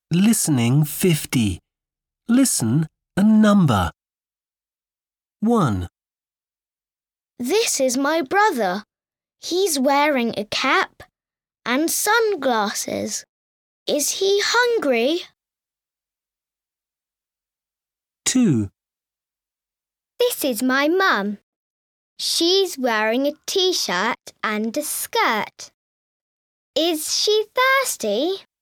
Listening 50. Listen and number. 1, This is my brother. He's wearing a cap and sunglasses. Is he hungry? 2, This is my mum. She's wearing a t-shirt and a skirt. Is she thirsty?